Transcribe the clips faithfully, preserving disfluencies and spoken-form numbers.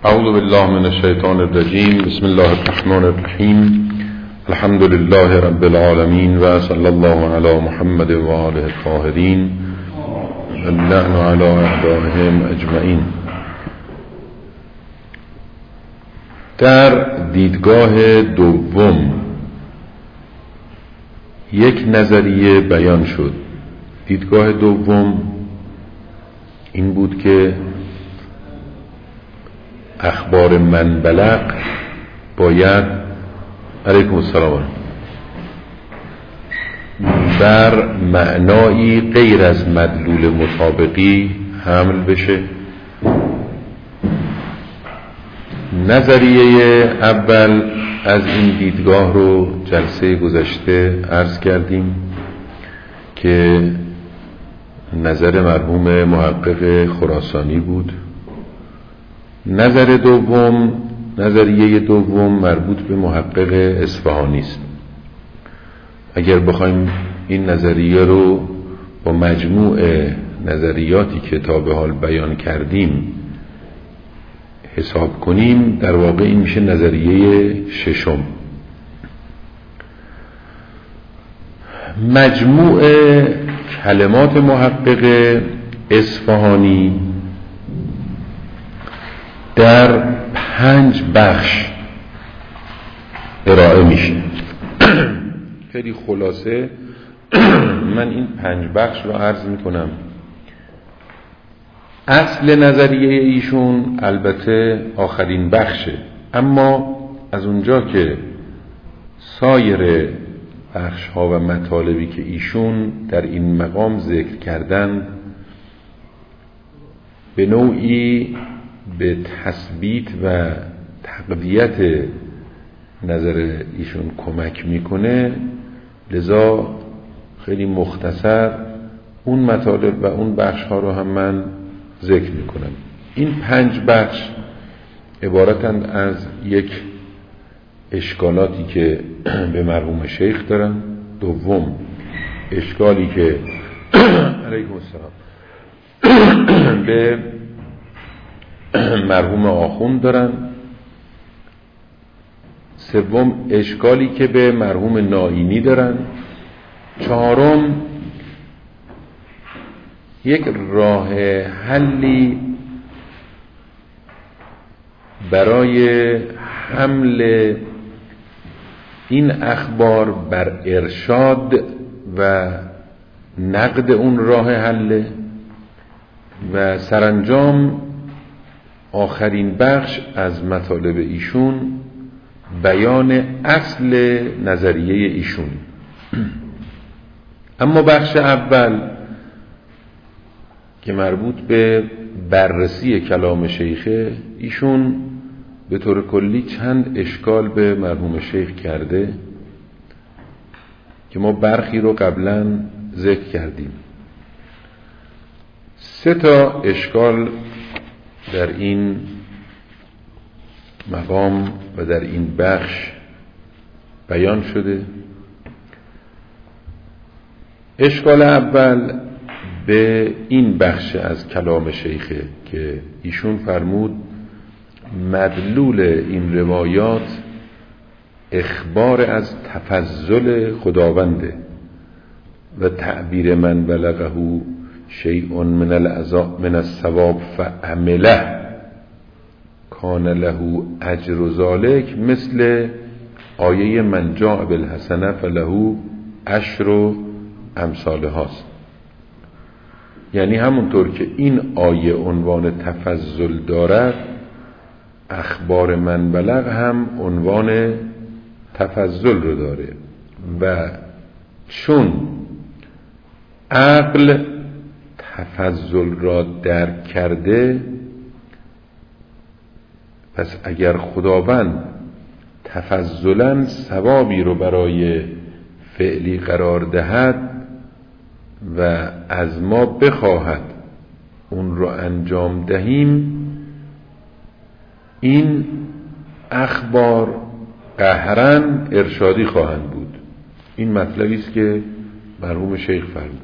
اعوذ بالله من الشیطان الرجیم. بسم الله الرحمن الرحیم. الحمد لله رب العالمین و صلی الله علی محمد و آله الطاهرین و اللعن علی اعدائهم اجمعین. در دیدگاه دوم یک نظریه بیان شد. دیدگاه دوم این بود که اخبار من بلغ باید علیکم السلام بر معنایی غیر از مدلول مطابقی حمل بشه. نظریه اول از این دیدگاه رو جلسه گذشته عرض کردیم که نظر مرحوم محقق خراسانی بود. نظر دوم، نظریه دوم مربوط به محقق اصفهانی است. اگر بخوایم این نظریه رو با مجموع نظریاتی که تا به حال بیان کردیم حساب کنیم، در واقع این میشه نظریه ششم. مجموع کلمات محقق اصفهانی در پنج بخش ارائه میشه. خیلی خلاصه من این پنج بخش رو عرض میکنم. اصل نظریه ایشون البته آخرین بخشه، اما از اونجا که سایر بخش ها و مطالبی که ایشون در این مقام ذکر کردن به نوعی به تثبیت و تقویت نظر ایشون کمک میکنه، لذا خیلی مختصر اون مطالب و اون بخش ها رو هم من ذکر میکنم. این پنج بخش عبارتند از یک اشکالاتی که به مرحوم شیخ دارن، دوم اشکالی که علیکم السلام به مرحوم آخوند دارن، سوم اشکالی که به مرحوم نائینی دارن، چهارم یک راه حلی برای حمل این اخبار بر ارشاد و نقد اون راه حل، و سرانجام آخرین بخش از مطالب ایشون بیان اصل نظریه ایشون. اما بخش اول که مربوط به بررسی کلام شیخه، ایشون به طور کلی چند اشکال به مرحوم شیخ کرده که ما برخی رو قبلا ذکر کردیم. سه تا اشکال در این مقام و در این بخش بیان شده. اشکال اول به این بخش از کلام شیخه که ایشون فرمود مدلول این روایات اخبار از تفضل خداونده و تعبیر من بلغه شیء من العذاب من الثواب فعمله کان له اجر ذلک، مثل آیه من جاء بالحسنه فله عشر امثالها. یعنی همونطور که این آیه عنوان تفضل دارد، اخبار من بلغ هم عنوان تفضل رو داره، و چون عقل تفضل را درک کرده، پس اگر خداوند تفضلاً ثوابی رو برای فعلی قرار دهد و از ما بخواهد اون رو انجام دهیم، این اخبار قهراً ارشادی خواهند بود. این مطلبی است که مرحوم شیخ فرمود.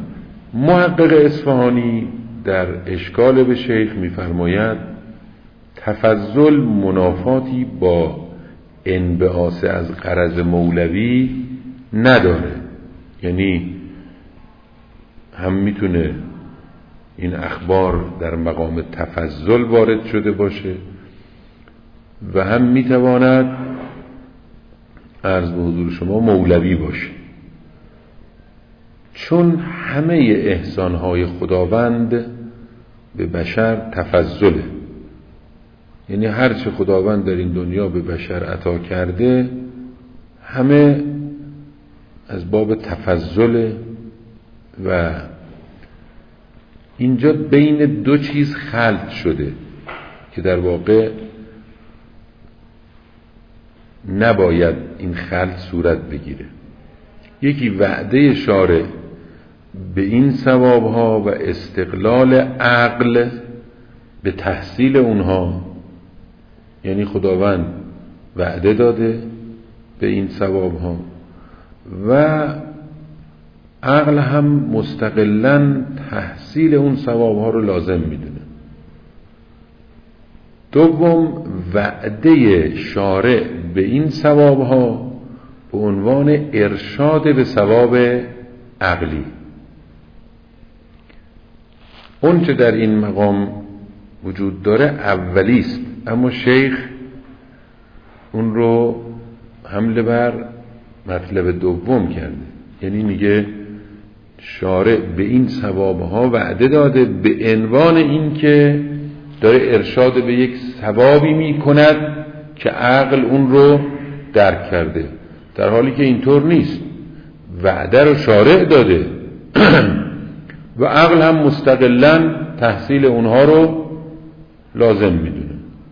محقق اصفهانی در اشکال به شیخ می‌فرماید تفضل منافاتی با انبعاث از غرض مولوی نداره، یعنی هم میتونه این اخبار در مقام تفضل وارد شده باشه و هم میتواند عرض به حضور شما مولوی باشه، چون همه احسانهای خداوند به بشر تفضله. یعنی هرچه خداوند در این دنیا به بشر عطا کرده همه از باب تفضل و اینجا بین دو چیز خلط شده که در واقع نباید این خلط صورت بگیره. یکی وعده شارع به این ثوابها و استقلال عقل به تحصیل اونها، یعنی خداوند وعده داده به این ثوابها و عقل هم مستقلاً تحصیل اون ثوابها رو لازم میدونه. دوم وعده شارع به این ثوابها به عنوان ارشاد به ثواب عقلی. اون چه در این مقام وجود داره اولیست، اما شیخ اون رو حمله بر مطلب دوم کرده، یعنی میگه شارع به این ثوابها وعده داده به عنوان این که داره ارشاد به یک ثوابی میکند که عقل اون رو درک کرده، در حالی که اینطور نیست. وعده رو شارع داده و عقل هم مستقلاً تحصیل اونها رو لازم میدونه.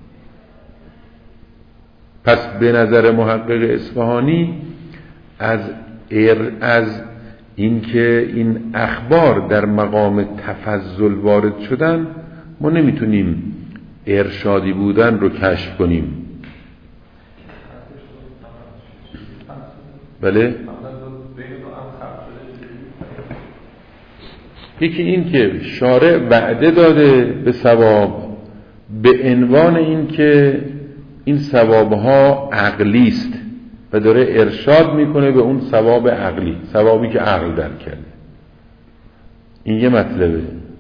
پس به نظر محقق اصفهانی از از اینکه این اخبار در مقام تفضل وارد شدن ما نمیتونیم ارشادی بودن رو کشف کنیم. بله؟ یکی این که شارع وعده داده به ثواب به عنوان این که این ثوابها عقلی است و داره ارشاد میکنه به اون ثواب عقلی، ثوابی که عقل درک کرده. این یه مطلبه.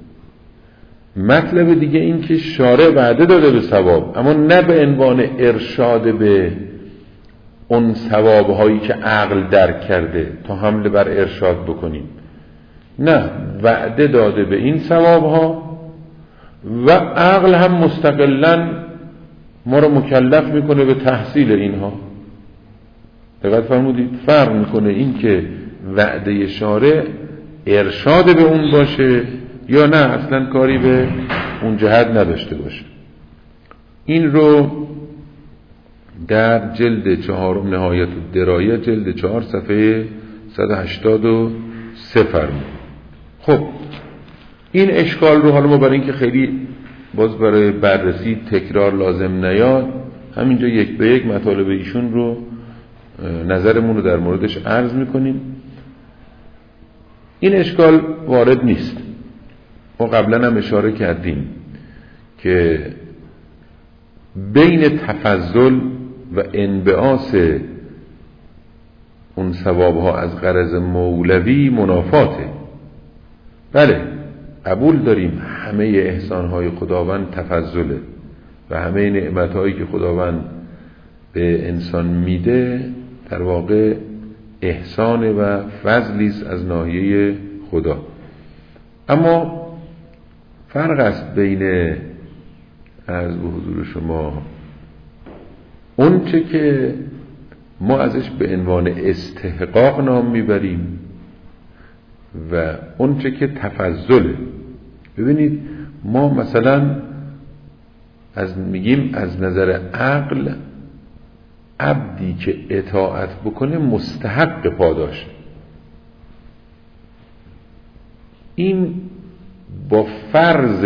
مطلب دیگه این که شارع وعده داده به ثواب، اما نه به عنوان ارشاد به اون ثوابهایی که عقل درک کرده تا حمله بر ارشاد بکنیم. نه، وعده داده به این ثوابها و عقل هم مستقلاً ما رو مکلف میکنه به تحصیل اینها. دقت فرمودید؟ فرق میکنه این که وعده شارع ارشاد به اون باشه یا نه اصلا کاری به اون جهت نداشته باشه. این رو در جلد چهارم نهایت الدرایه جلد چهار صفحه صد و هشتاد و سه فرمود. خب این اشکال رو حالا ما برای اینکه خیلی باز برای بررسی تکرار لازم نیاد همینجا یک به یک مطالب ایشون رو نظرمون رو در موردش عرض میکنیم. این اشکال وارد نیست. ما قبلا هم اشاره کردیم که بین تفضل و انبعاث اون ثوابها از غرض مولوی منافاته. بله قبول داریم همه احسانهای خداوند تفضله و همه نعمتهایی که خداوند به انسان میده در واقع احسان و فضلی است از ناحیه خدا. اما فرق است بین از به حضور شما اون چه که ما ازش به عنوان استحقاق نام میبریم و اون چه که تفضله. ببینید ما مثلا از میگیم از نظر عقل عبدی که اطاعت بکنه مستحق پاداشه. این با فرض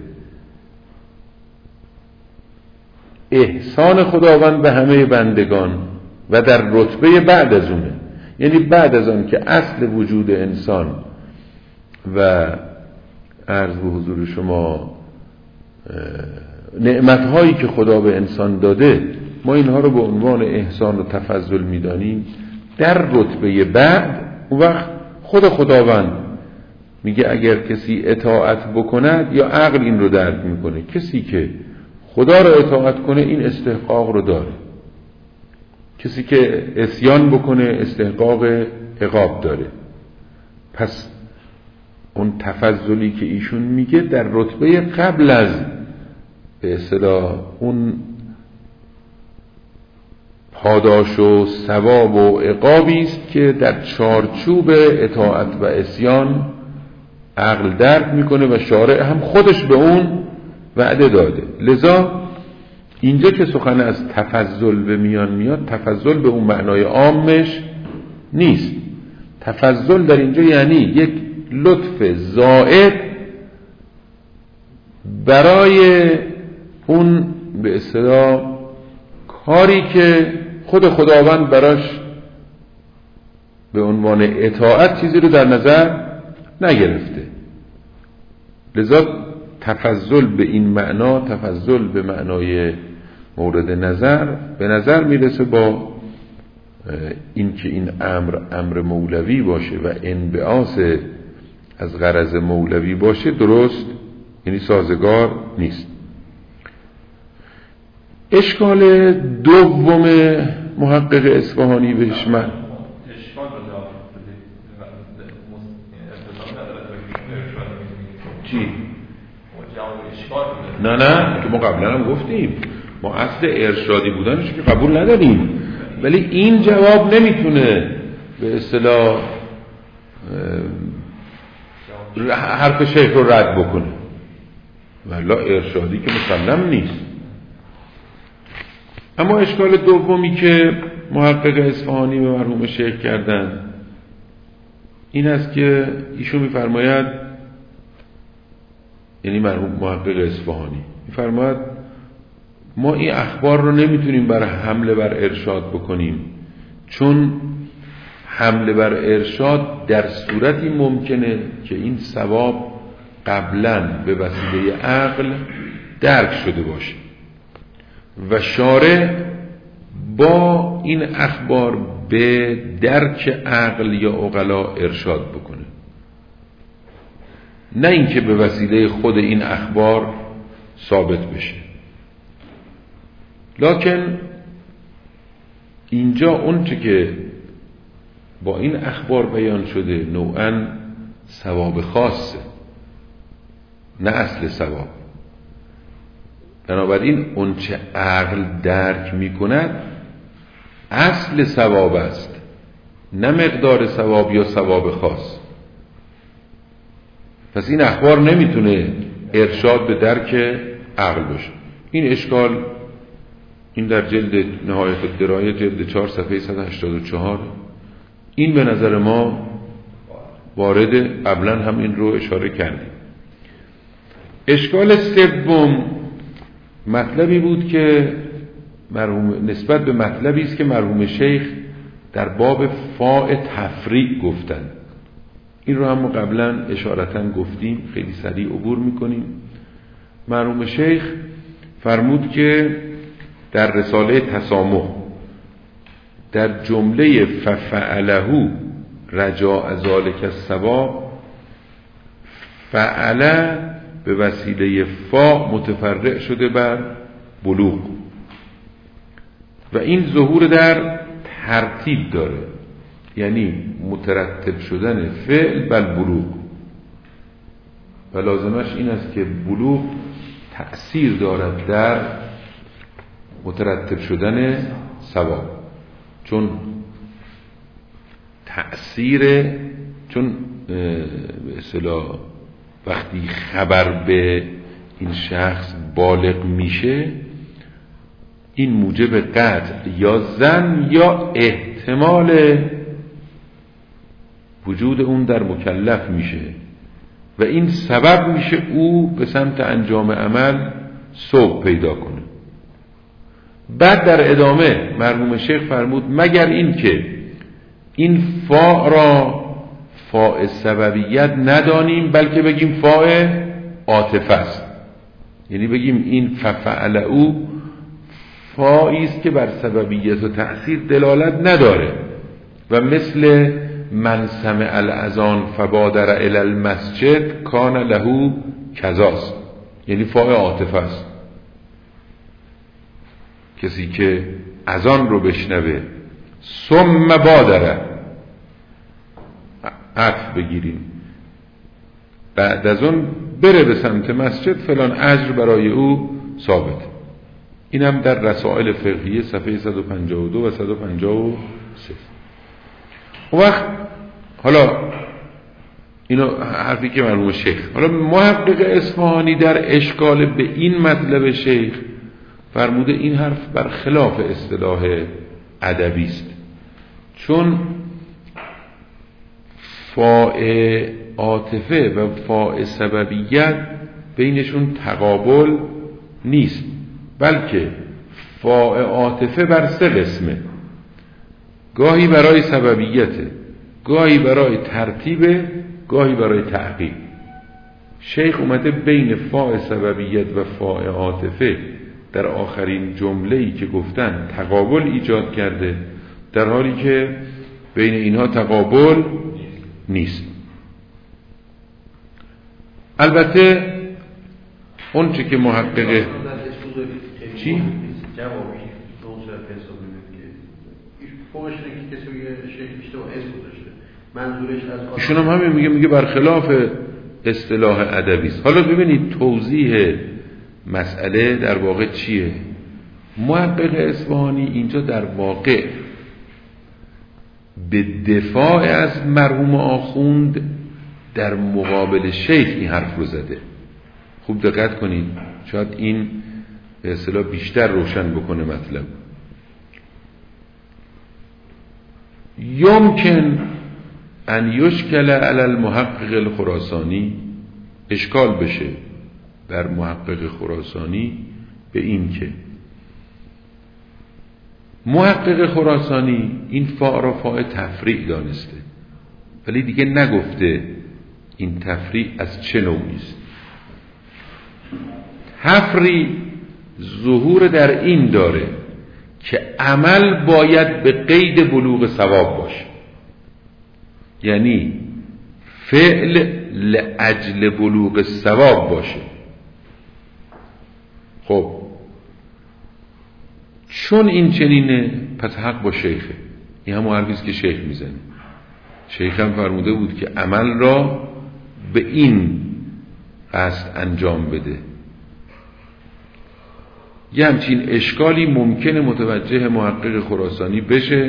احسان خداوند به همه بندگان و در رتبه بعد از اونه، یعنی بعد از آن که اصل وجود انسان و عرض به حضور شما نعمت‌هایی که خدا به انسان داده ما اینها رو به عنوان احسان و تفضل می‌دانیم، در رتبه بعد اون وقت خود خداوند میگه اگر کسی اطاعت بکند، یا عقل این رو درک میکنه، کسی که خدا رو اطاعت کنه این استحقاق رو داره، کسی که عصیان بکنه استحقاق عقاب داره. پس اون تفضلی که ایشون میگه در رتبه قبل از به اصطلاح اون پاداش و ثواب و عقابی است که در چارچوب اطاعت و عصیان عقل درک میکنه و شارع هم خودش به اون وعده داده. لذا اینجا که سخن از تفضل به میان میاد، تفضل به اون معنای عامش نیست. تفضل در اینجا یعنی یک لطف زائد برای اون به اصطلاح کاری که خود خداوند براش به عنوان اطاعت چیزی رو در نظر نگرفته. لذا تفضل به این معنا، تفضل به معنای مورد نظر، به نظر میرسه با این که این امر امر مولوی باشه و انبعاث از غرض مولوی باشه، درست یعنی سازگار نیست. اشکال دوم محقق اصفهانی بهش من چی؟ نه نه که ما قبلا هم گفتیم ما اصل ارشادی بودنش که قبول نداریم، ولی این جواب نمیتونه به اصطلاح حرف شیخ رو رد بکنه، ولی ارشادی که مسلم نیست. اما اشکال دومی که محقق اصفهانی به مرحوم شیخ کردن این است که ایشون میفرماید، یعنی مرحوم محقق اصفهانی میفرماید ما این اخبار رو نمیتونیم برای حمله بر ارشاد بکنیم، چون حمله بر ارشاد در صورتی ممکنه که این ثواب قبلا به وسیله عقل درک شده باشه و شارع با این اخبار به درک عقل یا عقلا ارشاد بکنه، نه اینکه به وسیله خود این اخبار ثابت بشه. لکن اینجا اون چه که با این اخبار بیان شده نوعاً ثواب خاصه، نه اصل ثواب. بنابراین اون چه عقل درک می کند اصل ثواب است، نه مقدار ثواب یا ثواب خاص. پس این اخبار نمیتونه ارشاد به درک عقل باشه. این اشکال این در جلد نهایت الدرایه جلد چهار صفحه صد و هشتاد و چهار، این به نظر ما وارد، قبلا هم این رو اشاره کردیم. اشکال سوم مطلبی بود که مرحوم نسبت به مطلبی است که مرحوم شیخ در باب فاء تفریق گفتند. این رو هم قبلا اشارتاً گفتیم، خیلی سریع عبور میکنیم. مرحوم شیخ فرمود که در رساله تسامح در جمله ففعله رجاء ذلک الثواب، فعله به وسیله فا متفرع شده بر بلوغ و این ظهور در ترتیب داره، یعنی مترتب شدن فعل بر بلوغ و لازمش این است که بلوغ تأثیر دارد در مترتب شدن ثواب، چون تأثیر، چون به اصطلاح وقتی خبر به این شخص بالغ میشه این موجب قطع یا ظن یا احتمال وجود اون در مکلف میشه و این سبب میشه او به سمت انجام عمل سوق پیدا کنه. بعد در ادامه مرحوم شیخ فرمود مگر این که این فاء را فاء سببیت ندانیم بلکه بگیم فاء عاطفه است. یعنی بگیم این ففعل او فاعلی است که بر سببیت و تأثیر دلالت نداره و مثل من سمع الاذان فبادر الی المسجد کان له کذاست، یعنی فاعل عاطفه است. کسی که اذان رو بشنوه ثم بادره، عطف بگیریم، بعد از اون بره به سمت مسجد، فلان اجر برای او ثابت. اینم در رسائل فقهیه صفحه صد و پنجاه و دو و صد و پنجاه و سه. اون وقت حالا اینو حرفی که مرحوم شیخ، حالا محقق اصفهانی در اشکال به این مطلب شیخ فرموده این حرف بر خلاف اصطلاح ادبی است، چون فاء عاطفه و فاء سببیت بینشون تقابل نیست، بلکه فاء عاطفه بر سه قسمه، گاهی برای سببیته، گاهی برای ترتیب، گاهی برای تعقیب. شیخ اومده بین فاء سببیت و فاء عاطفه در آخرین جمله‌ای که گفتن تقابل ایجاد کرده، در حالی که بین اینها تقابل نیست. البته اون چه که محقق چی؟ ایشون هم همین میگه میگه برخلاف اصطلاح ادبی است. حالا ببینید توضیح مسئله در واقع چیه؟ محقق اصفهانی اینجا در واقع به دفاع از مرحوم آخوند در مقابل شیخ این حرف رو زده. خوب دقت کنید، شاید این به اصطلاح بیشتر روشن بکنه مطلب. یمکن ان یشکل علی المحقق الخراسانی، اشکال بشه بر محقق خراسانی به این که محقق خراسانی این فاء را فاء تفریع دانسته، ولی دیگه نگفته این تفریع از چه نوعی است. تفریع ظهور در این داره که عمل باید به قید بلوغ ثواب باشه، یعنی فعل لاجل بلوغ ثواب باشه. خب چون این چنینه پس حق با شیخه. این همون حرفیست که شیخ میزنه. شیخ هم فرموده بود که عمل را به این قصد انجام بده. یه همچین اشکالی ممکنه متوجه محقق خراسانی بشه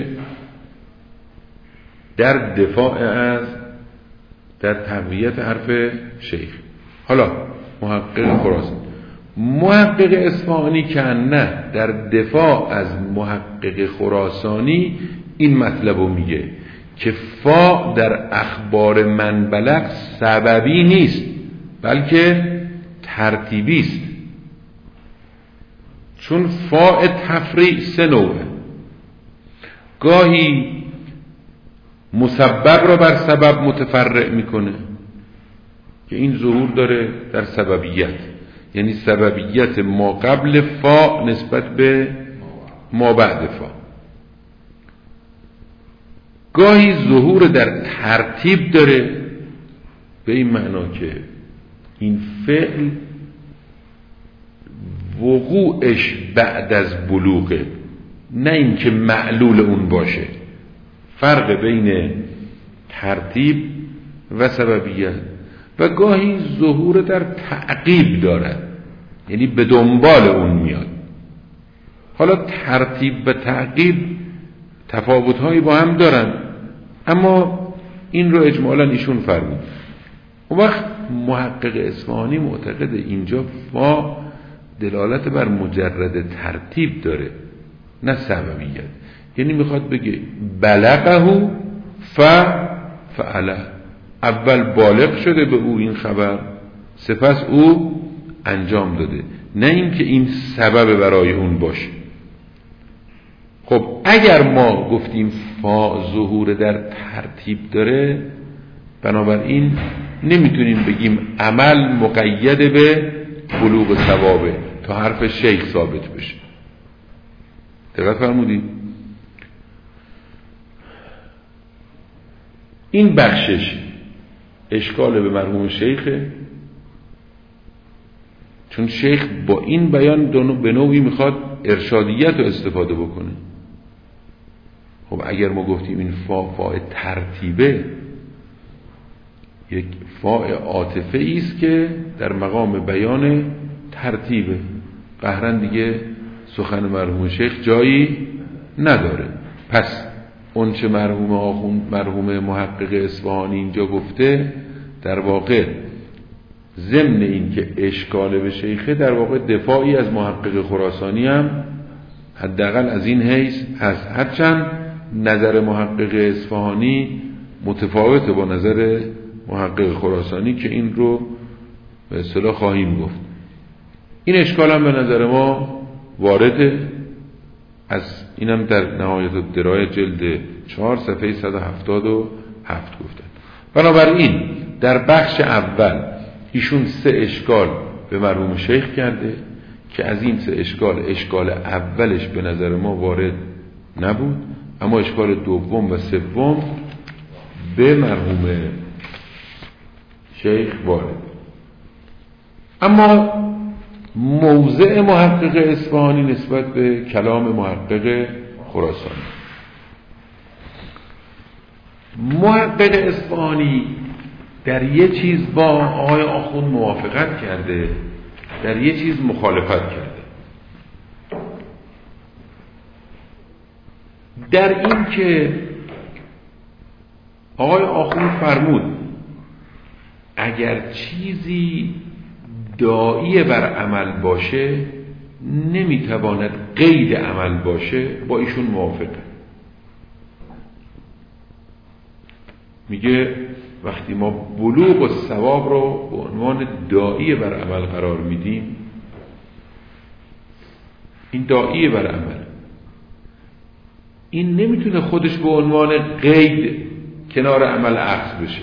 در دفاع از، در تقویت حرف شیخ. حالا محقق خراسانی، محقق اصفهانی که نه در دفاع از محقق خراسانی این مطلب رو میگه که فا در اخبار من بلغ سببی نیست بلکه ترتیبی است، چون فاء تفریع سه نوعه، گاهی مسبب را بر سبب متفرع میکنه که این ظهور داره در سببیت، یعنی سببیت ما قبل فا نسبت به ما بعد فا. گاهی ظهور در ترتیب داره به این معنا که این فعل وقوعش بعد از بلوغه، نه این که معلول اون باشه. فرق بین ترتیب و سببیت. و گاهی ظهور در تعقیب دارد، یعنی به دنبال اون میاد. حالا ترتیب و تعقیب تفاوت‌هایی با هم دارن، اما این رو اجمالاً ایشون فرمود. اون وقت محقق اصفهانی معتقد اینجا فا دلالت بر مجرد ترتیب داره، نه سببیت. یعنی میخواد بگه بلغه ف فعله، اول بالغ شده به او این خبر، سپس او انجام داده، نه اینکه این سبب برای اون باشه. خب اگر ما گفتیم فا ظهور در ترتیب داره، بنابراین نمیتونیم بگیم عمل مقید به بلوغ ثوابه تا حرف شیخ ثابت بشه. دقت فرمودید؟ این بخشش اشکال به مرحوم شیخه، چون شیخ با این بیان به نوعی میخواد ارشادیت رو استفاده بکنه. خب اگر ما گفتیم این فا فاء ترتیبه، یک فاء عاطفه ای است که در مقام بیان ترتیبه، قهرن دیگه سخن مرحوم شیخ جایی نداره. پس اون چه مرحوم آخوند مرحوم محقق اصفهانی اینجا گفته در واقع ضمن این که اشکال به شیخه، در واقع دفاعی از محقق خراسانی هم حداقل از این حیث هست، هرچند نظر محقق اصفهانی متفاوته با نظر محقق خراسانی که این رو به اصطلاح خواهیم گفت. این اشکال هم به نظر ما وارده، از اینم در نهایت الدرایه جلد چهار صفحه صد و هفتاد و هفت گفتن. بنابراین در بخش اول ایشون سه اشکال به مرحوم شیخ کرده که از این سه اشکال اشکال اولش به نظر ما وارد نبود، اما اشکال دوم و سوم به مرحوم شیخ وارد. اما موضع محقق اصفهانی نسبت به کلام محقق خراسانی، محقق اصفهانی در یه چیز با آقای آخوند موافقت کرده، در یه چیز مخالفت کرده. در این که آقای آخوند فرمود اگر چیزی داعی بر عمل باشه نمیتواند قید عمل باشه، با ایشون موافقه. میگه وقتی ما بلوغ و ثواب رو به عنوان داعی بر عمل قرار میدیم، این داعی بر عمل، این نمیتونه خودش به عنوان قید کنار عمل اخذ بشه.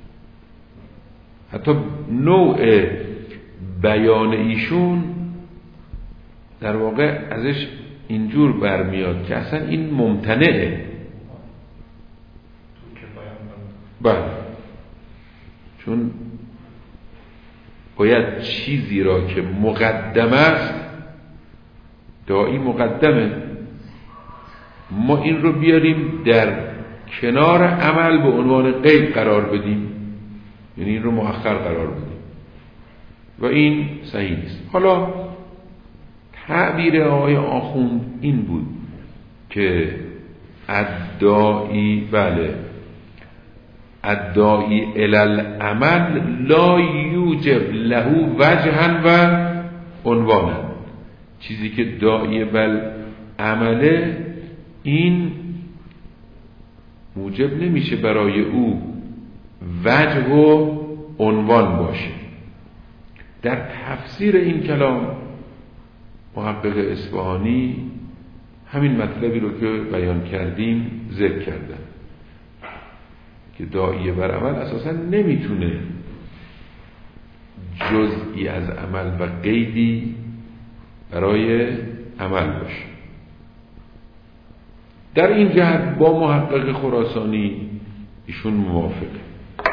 حتی نوع بیان ایشون در واقع ازش اینجور برمیاد که اصلا این ممتنعه. بله، چون باید چیزی را که مقدم است، داعی مقدمه، ما این رو بیاریم در کنار عمل به عنوان قید قرار بدیم، یعنی این رو مؤخر قرار بدیم و این صحیح نیست. حالا تعبیر آقای آخوند این بود که الداعی، بله، الداعی الی العمل لا یوجب له وجها و عنوانا، چیزی که داعی بل عمله این موجب نمیشه برای او وجه و عنوان باشه. در تفسیر این کلام محقق اصفهانی همین مطلبی رو که بیان کردیم ذکر کردن که داعیه بر عمل اساسا نمیتونه جزئی از عمل و قیدی برای عمل باشه. در این جهت با محقق خراسانی ایشون موافقه،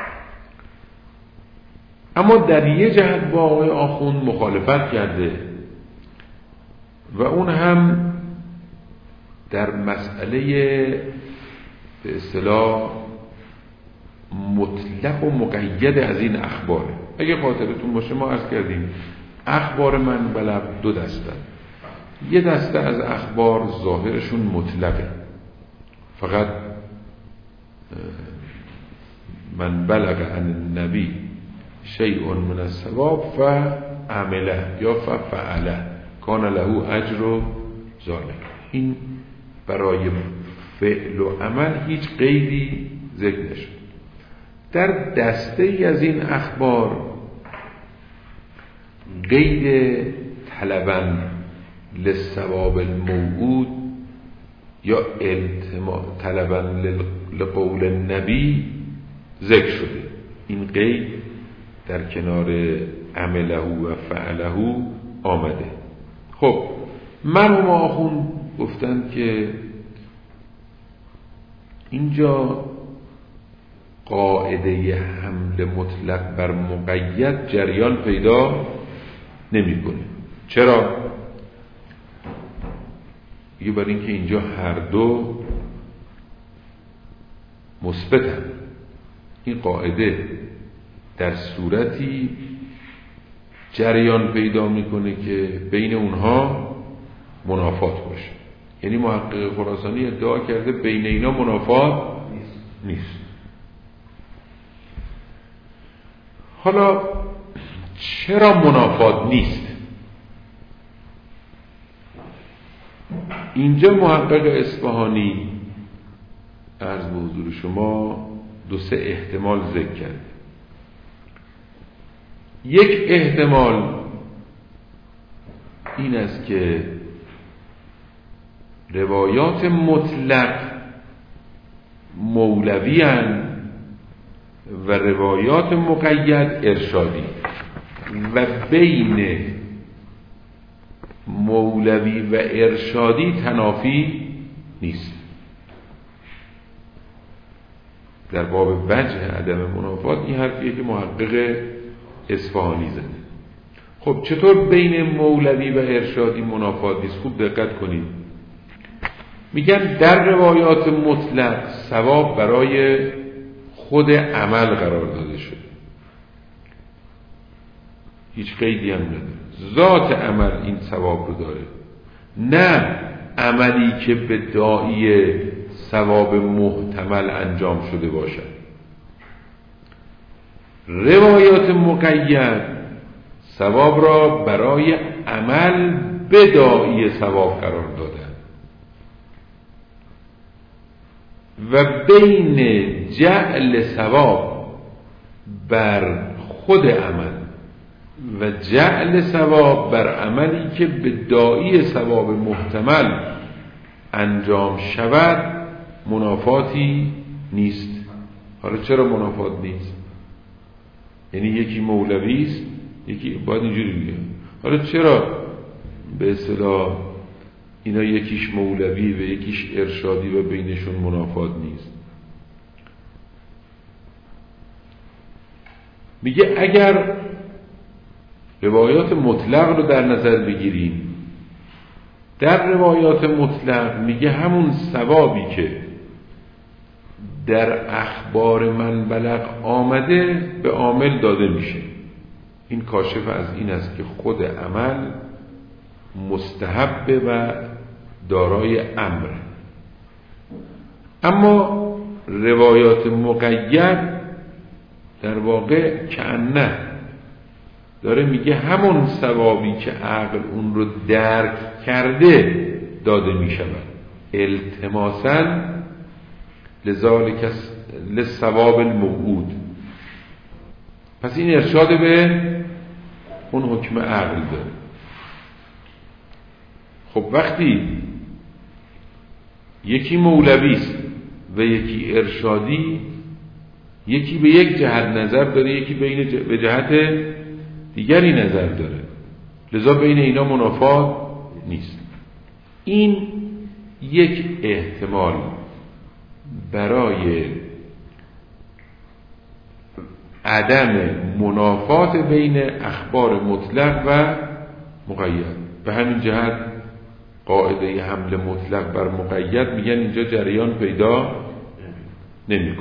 اما در یه جهت با آقای آخوند مخالفت کرده و اون هم در مسئله به اصطلاح مطلق و مقید از این اخباره. اگه خاطرتون باشه ما عرض کردیم اخبار من بلغ دو دسته، یه دسته از اخبار ظاهرشون مطلقه، فقط من بلغ عن النبی شیء من الثواب فعمله یا ففعله کان له اجر ذلک. این برای فعل و عمل هیچ قیدی ذکر نشد. در دسته ای از این اخبار قید طلبا للثواب الموعود یا التماس طلبا لقول النبی ذکر شده. این قید در کنار عمله و فعله آمده. خب مرحوم آخوند گفتند که اینجا قاعده حمل مطلق بر مقید جریان پیدا نمی‌کنه. چرا؟ یه برای اینکه اینجا هر دو مثبتن. این قاعده در صورتی جریان پیدا میکنه که بین اونها منافات باشه. یعنی محقق خراسانی ادعا کرده بین اینا منافات نیست. حالا چرا منافات نیست؟ اینجا محقق اصفهانی عرض به حضور شما دو سه احتمال ذکر کرد. یک احتمال این است که روایات مطلق مولوی هستند و روایات مقید ارشادی و بین مولوی و ارشادی تنافی نیست. در باب وجه عدم منافات این حرفیه که محقق اصفهانی زده. خب چطور بین مولوی و ارشادی منافات نیست؟ خوب دقت کنید. میگن در روایات مطلق ثواب برای خود عمل قرار داده شده، هیچ قیدی هم نداره، ذات عمل این ثواب رو داره، نه عملی که به داعی ثواب محتمل انجام شده باشد. روایات مقید ثواب را برای عمل به داعی ثواب قرار دادن و بین جعل ثواب بر خود عمل و جعل ثواب بر عملی که به داعی ثواب محتمل انجام شود منافاتی نیست. حالا چرا منافات نیست؟ یعنی یکی مولوی است، یکی باید اینجوری بگه. حالا چرا به اصطلاح اینا یکیش مولوی و یکیش ارشادی و بینشون منافات نیست؟ میگه اگر روایات مطلق رو در نظر بگیریم، در روایات مطلق میگه همون ثوابی که در اخبار من بلغ آمده به عامل داده میشه. این کاشف از این است که خود عمل مستحب و دارای امر. اما روایات مقید در واقع کأنه داره میگه همون ثوابی که عقل اون رو درک کرده داده میشود، التماساً لذالک للثواب الموعود. پس این ارشاد به اون حکم عقل داره. خب وقتی یکی مولوی است و یکی ارشادی، یکی به یک جهت نظر داره، یکی بین به جهت دیگری نظر داره، لذا بین اینا منافات نیست. این یک احتمال برای عدم منافات بین اخبار مطلق و مقید. به همین جهت قاعده حمل مطلق بر مقید میگن اینجا جریان پیدا نمی‌کنه.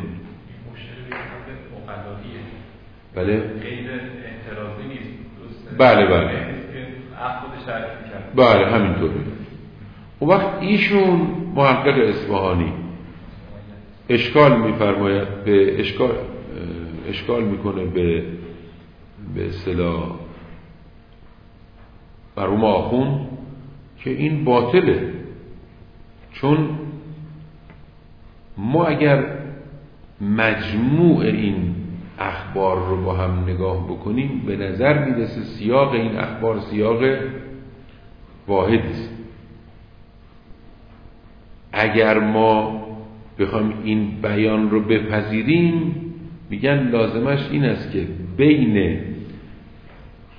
بله غیر اعتراضی نیست. بله بله خودش تعریف کرد. بله همینطوره. اون وقت ایشون محقق اصفهانی اشکال می‌فرماید، به اشکال اشکال میکنه به به اصطلاح مرحوم آخوند که این باطله، چون ما اگر مجموع این اخبار رو با هم نگاه بکنیم به نظر میرسه سیاق این اخبار سیاق واحدی است. اگر ما بخوایم این بیان رو بپذیریم، میگن لازمش این است که بین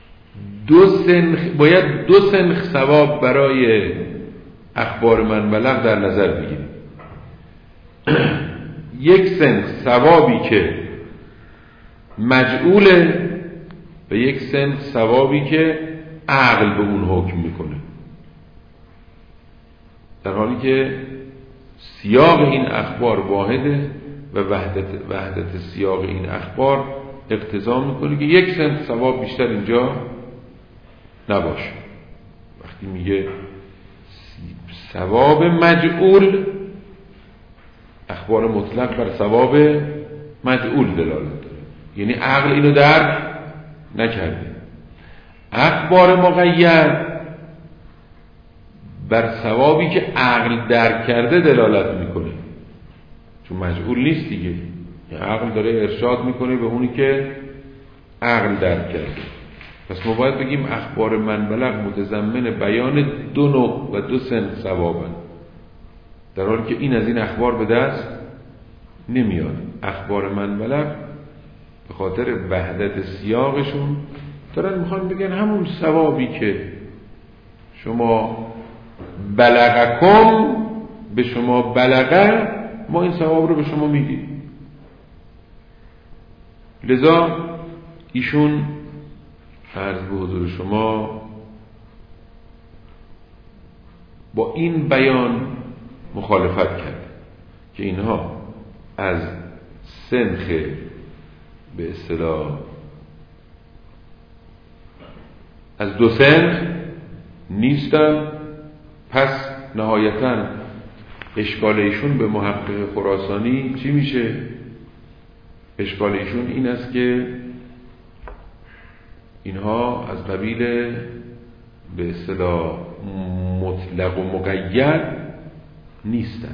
دو سنخ باید دو سنخ ثواب برای اخبار من بلغ در نظر بگیریم. یک سنخ ثوابی که مجعوله و یک سنخ ثوابی که عقل به اون حکم میکنه، در حالی که سیاق این اخبار واحده و وحدت وحدت سیاق این اخبار اقتضا میکنه که یک سنت ثواب بیشتر اینجا نباشه. وقتی میگه ثواب مجعول، اخبار مطلق بر ثواب مجعول دلالت داره، یعنی عقل اینو درک نکرده. اخبار مقید بر ثوابی که عقل درک کرده دلالت میکنه، چون مجعول نیست دیگه، یعنی عقل داره ارشاد میکنه به اونی که عقل درک کرده. پس ما باید بگیم اخبار من بلغ متضمن بیان دو نوع و دو سنخ ثوابن، در حالی که این از این اخبار به دست نمیاد. اخبار من بلغ به خاطر وحدت سیاقشون دارن میخوان بگن همون ثوابی که شما بلغکم به شما بلغه، ما این ثواب رو به شما میدیم. لذا ایشون عرض به حضور شما با این بیان مخالفت کرد که اینها از سنخ به اصطلاح از دو سنخ نیستن. پس نهایتاً اشکال ایشون به محقق خراسانی چی میشه؟ اشکال ایشون این است که اینها از قبیل به اصطلاح مطلق و مقید نیستن،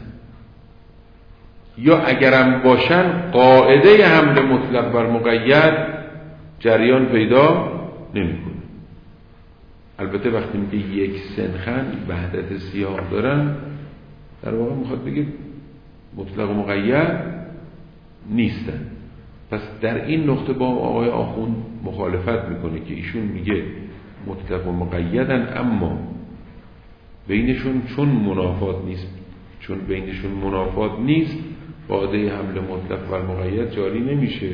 یا اگرم باشن قاعده حمل مطلق بر مقید جریان پیدا نمیکنه. البته وقتی میگه یک سنخن وحدت سیاق دارن، در واقع میخواد بگه مطلق و مقید نیستن. پس در این نقطه با آقای آخوند مخالفت میکنه که ایشون میگه مطلق و مقیدن، اما بینشون چون منافات نیست چون بینشون منافات نیست قاعده حمل مطلق بر مقید جاری نمیشه.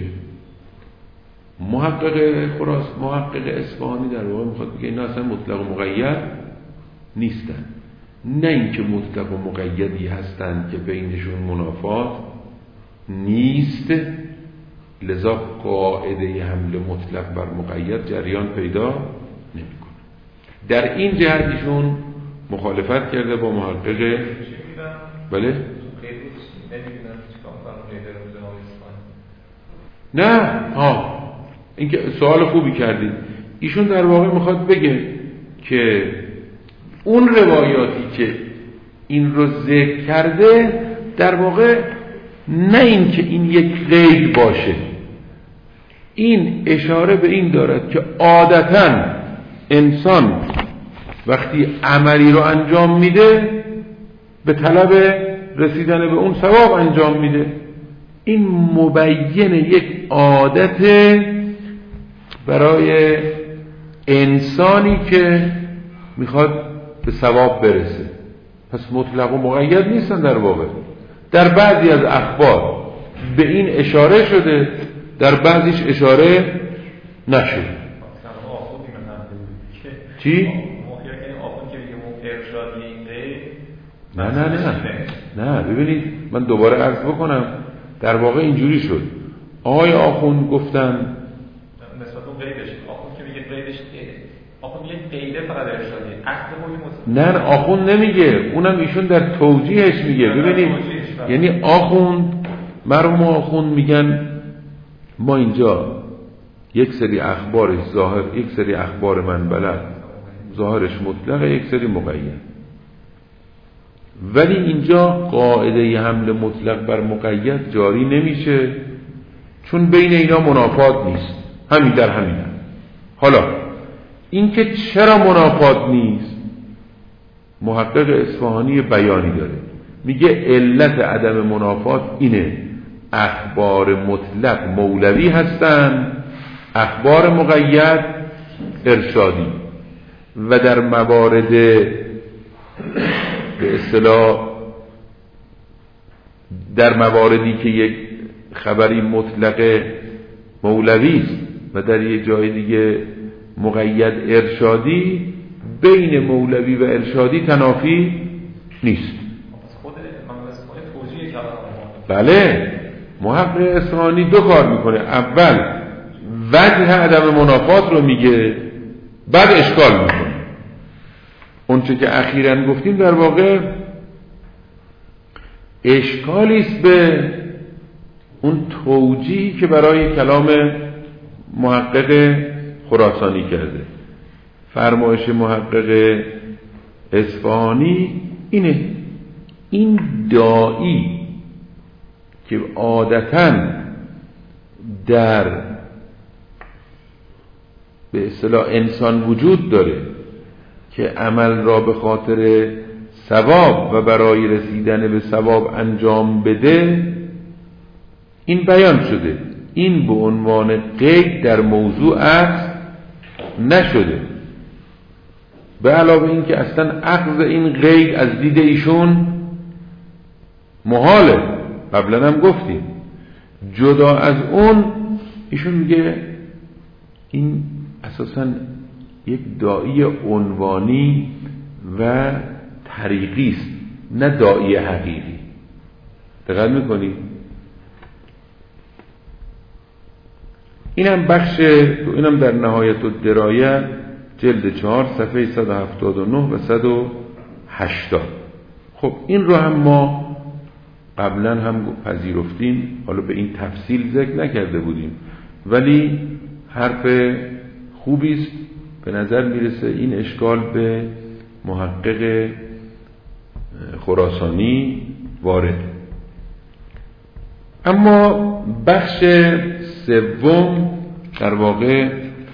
محقق خراس محقق اصفهانی در واقع میخواد بگه اینا اصلا مطلق و مقید نیستن، نه اینکه مطلق و مقیدی هستن که بینشون منافات نیست، لذا قاعده حمل مطلق بر مقید جریان پیدا نمیکنه. در این جهت ایشون مخالفت کرده با محقق. بله نه ها این که سوال خوبی کردید. ایشون در واقع میخواد بگه که اون روایاتی که این رو ذکر کرده در واقع نه این که این یک قید باشه، این اشاره به این دارد که عادتاً انسان وقتی عملی رو انجام میده به طلب رسیدن به اون ثواب انجام میده. این مبین یک عادت برای انسانی که میخواد به ثواب برسه. پس مطلق و مقید نیستن. در واقع در بعضی از اخبار به این اشاره شده، در بعضیش اشاره نشده. چی؟ نه نه نه نه ببینید من دوباره عرض بکنم، در واقع اینجوری شد. آقای آخوند گفتن نسبت اون قیدش آخوند که میگه قیدش آخوند میگه قیده فقط ارشادی اصل نه نه آخوند نمیگه، اونم ایشون در توجیهش میگه. ببینید یعنی آخوند مرحوم آخوند میگن ما اینجا یک سری اخبارش ظاهر، یک سری اخبار من بلد ظاهرش مطلقه، یک سری مقید، ولی اینجا قاعده حمل مطلق بر مقید جاری نمیشه چون بین اینا منافات نیست. همین در همین هم. حالا اینکه چرا منافات نیست محقق اصفهانی بیانی داره، میگه علت عدم منافات اینه اخبار مطلق مولوی هستن، اخبار مقید ارشادی و در موارد به اصطلاح در مواردی که یک خبری مطلق مولوی است و در یک جای دیگه مقید ارشادی، بین مولوی و ارشادی تنافی نیست. بله، محقق اصفهانی دو کار میکنه. اول وجه عدم منافات رو میگه، بعد اشکال میکنه. اون چه که اخیراً گفتیم در واقع اشکالی است به اون توجیهی که برای کلام محقق خراسانی کرده. فرمایش محقق اصفهانی اینه: این داعی که عادتاً در به اصطلاح انسان وجود داره که عمل را به خاطر ثواب و برای رسیدن به ثواب انجام بده، این بیان شده، این به عنوان قید در موضوع عکس نشده. به علاوه این که اصلا اخذ این قید از دید ایشون محاله، قبلا هم گفتیم. جدا از اون ایشون میگه این اساسا یک داعی عنوانی و طریقی است، نه داعی حقیقی. دقت میکنید؟ اینم بخش اینم در نهایت الدرایه جلد چهار صفحه صد و هفتاد و نه و صد و هشتاد. خب این رو هم ما قبلا هم پذیرفتیم، حالا به این تفصیل ذکر نکرده بودیم، ولی حرف خوبی است. به نظر میرسه این اشکال به محقق خراسانی وارد. اما بخش سوم در واقع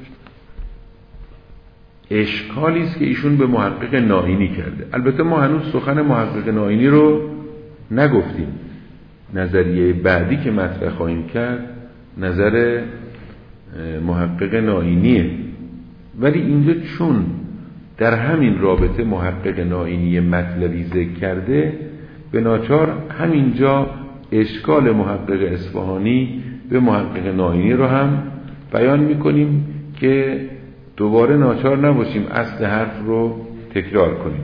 اشکالی است که ایشون به محقق نائینی کرده. البته ما هنوز سخن محقق نائینی رو نگفتیم. نظریه بعدی که مطرح خواهیم کرد نظر محقق نائینیه، ولی اینجا چون در همین رابطه محقق نائینی مطلبی ذکر کرده، به ناچار همینجا اشکال محقق اصفهانی به محقق نائینی رو هم بیان میکنیم که دوباره ناچار نباشیم اصل حرف رو تکرار کنیم.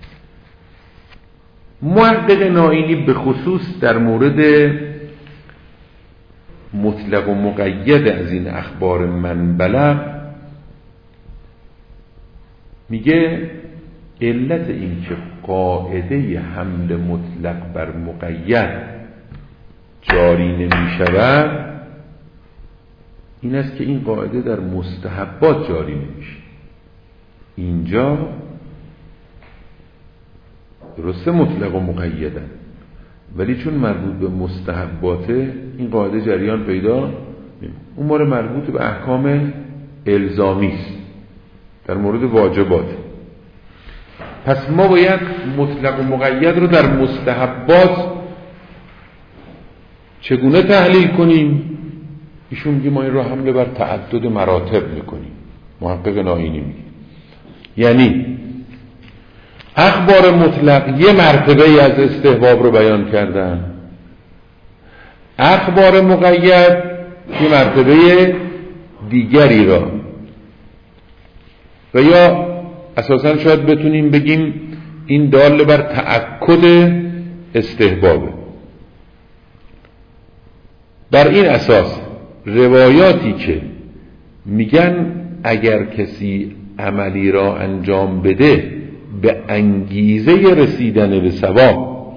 محقق نائینی به خصوص در مورد مطلق و مقید از این اخبار من بلغ میگه علت این که قاعده حمل مطلق بر مقید جاری نمی شود این است که این قاعده در مستحبات جاری نمیشه. اینجا درسته مطلق و مقیدن، ولی چون مربوط به مستحباته این قاعده جریان پیدا نمیکنه. اون مورد مربوط به احکام الزامی است، در مورد واجبات. پس ما باید مطلق و مقید رو در مستحبات چگونه تحلیل کنیم؟ ایشون میگه ما این رو حمله بر تعدد مراتب میکنیم. محقق نائینی میگه یعنی اخبار مطلق یه مرتبه از استحباب رو بیان کردن، اخبار مقید یه مرتبه دیگری را، و یا اساساً شاید بتونیم بگیم این دال بر تأکد استحبابه. بر این اساس روایاتی که میگن اگر کسی عملی را انجام بده به انگیزه رسیدن به ثواب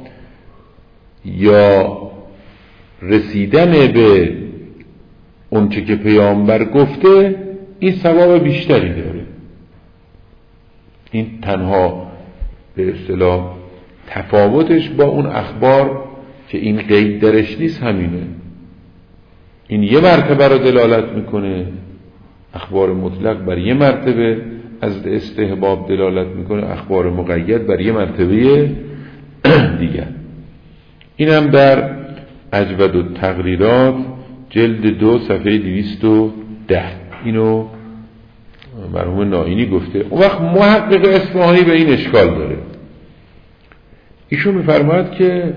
یا رسیدن به اونچه که پیامبر گفته، این ثواب بیشتری داره. این تنها به اصطلاح تفاوتش با اون اخبار که این قید درش نیست همینه. این یه مرتبه رو دلالت میکنه، اخبار مطلق بر یه مرتبه از استحباب دلالت میکنه، اخبار مقید بر یه مرتبه دیگر. این هم در اجود التقریرات جلد دو صفحه دویست و ده اینو مرحوم نائینی گفته. اون وقت محقق اصفهانی به این اشکال داره. ایشون میفرماید که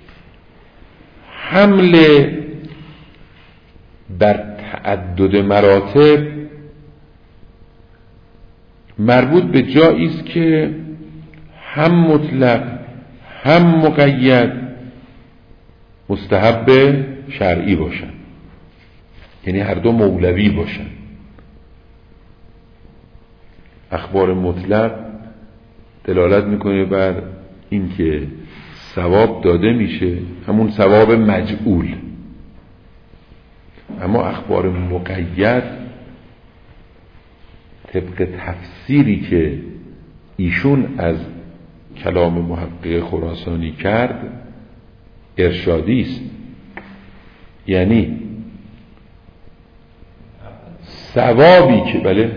حمل بر تعدد مراتب مربوط به جایی است که هم مطلق هم مقید مستحب شرعی باشن، یعنی هر دو مولوی باشن. اخبار مطلق دلالت میکنه بر اینکه ثواب داده میشه، همون ثواب مجعول. اما اخبار مقید طبق تفسیری که ایشون از کلام محقق خراسانی کرد ارشادی است. یعنی ثوابی که بله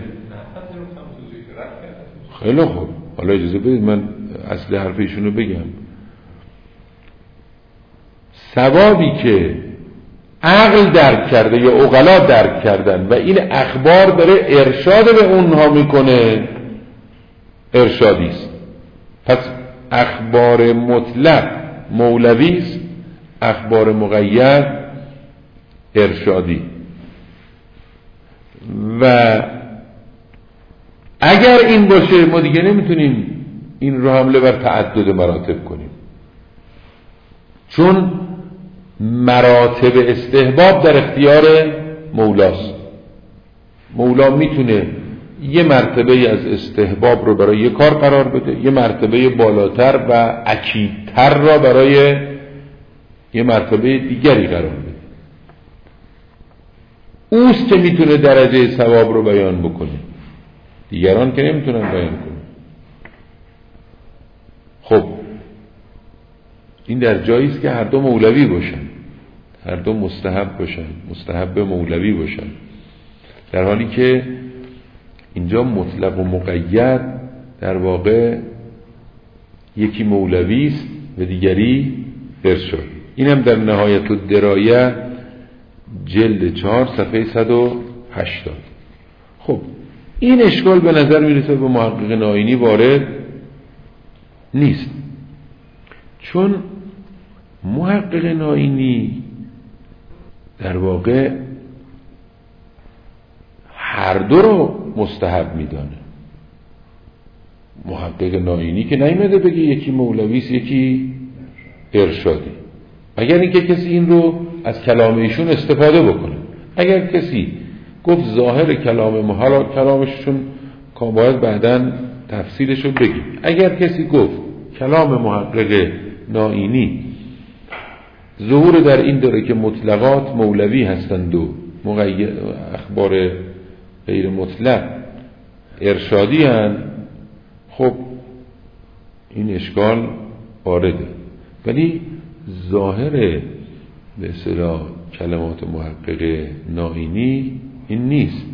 خیلی خوب، حالا اجازه بدید من اصل حرف ایشونو بگم. ثوابی که عقل درک کرده یا عقلا درک کردن و این اخبار داره ارشاد به اونها میکنه ارشادی است. پس اخبار مطلق مولوی است، اخبار مقید ارشادی. و اگر این باشه ما دیگه نمیتونیم این رو حمله بر تعدد مراتب کنیم، چون مراتب استحباب در اختیار مولاست. مولا میتونه یه مرتبه از استحباب رو برای یه کار قرار بده، یه مرتبه بالاتر و اکیدتر را برای یه مرتبه دیگری قرار بده. اوست که میتونه درجه ثواب رو بیان بکنه، دیگران که نمیتونن بیان کنه. خب این در جایی است که هر دو مولوی باشن، هر دو مستحب باشن، مستحب مولوی باشن، در حالی که اینجا مطلق و مقید در واقع یکی مولوی است و دیگری ارشاد. اینم در نهایت الدرایه جلد چهار صفحه صد و هشتاد. خب این اشکال به نظر میرسه به محقق نائینی وارد نیست، چون محقق نائینی در واقع هر دو رو مستحب میدانه. محقق نائینی که نیامده بگه یکی مولویست یکی ارشادی، اگر اینکه کسی این رو از کلام ایشون استفاده بکنه. اگر کسی گفت ظاهر کلام محال کلامشون که باید بعداً تفصیلشو بگیم، اگر کسی گفت کلام محقق نائینی ظهور در این داره که مطلقات مولوی هستند و مقید اخبار غیر مطلق ارشادی هستند، خب این اشکال وارده. ولی ظاهر به اصطلاح کلمات محقق نائینی این نیست.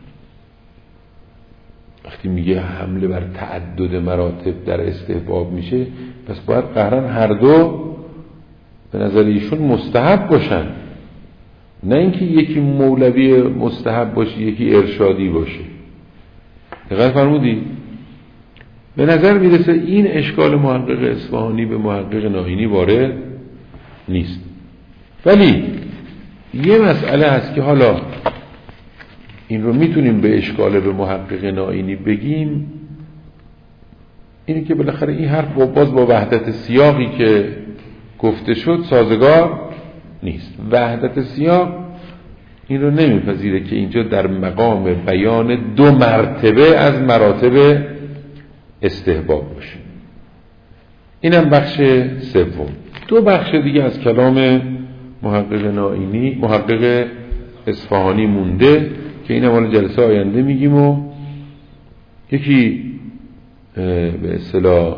وقتی میگه حمله بر تعدد مراتب در استحباب میشه، پس باید قهرن هر دو به نظر ایشون مستحب باشن، نه اینکه یکی مولوی مستحب باشه یکی ارشادی باشه. دقیق فرمودی؟ به نظر میرسه این اشکال محقق اصفهانی به محقق نائینی وارد نیست. ولی یه مسئله هست که حالا این رو میتونیم به اشکال به محقق نائینی بگیم، اینه که بالاخره این حرف باز با وحدت سیاقی که گفته شد سازگار نیست. وحدت سیاق این رو نمیپذیره که اینجا در مقام بیان دو مرتبه از مراتب استحباب باشه. اینم بخش سوم. دو بخش دیگه از کلام محقق نائینی محقق اصفهانی مونده که این هم جلسه آینده میگیم. و یکی به اصطلاح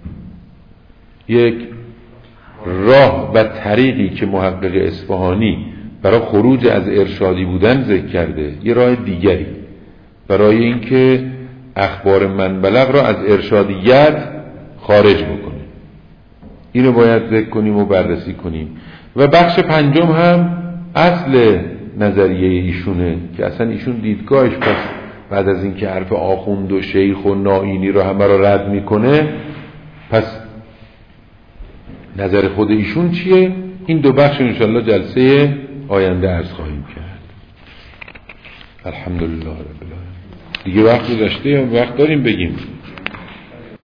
یک راه و طریقی که محقق اصفهانی برای خروج از ارشادی بودن ذکر کرده، یه راه دیگری برای اینکه اخبار من بلغ را از ارشادیت خارج بکنه. اینو باید ذکر کنیم و بررسی کنیم. و بخش پنجم هم اصل نظریه ایشونه که اصلا ایشون دیدگاهش پس بعد از اینکه حرف آخوند و شیخ و نائینی رو همه رو رد میکنه، پس نظر خود ایشون چیه؟ این دو بخش انشاءالله جلسه آینده عرض خواهیم کرد. الحمدلله رب العالمین. دیگه وقت گذشته، وقت داریم بگیم.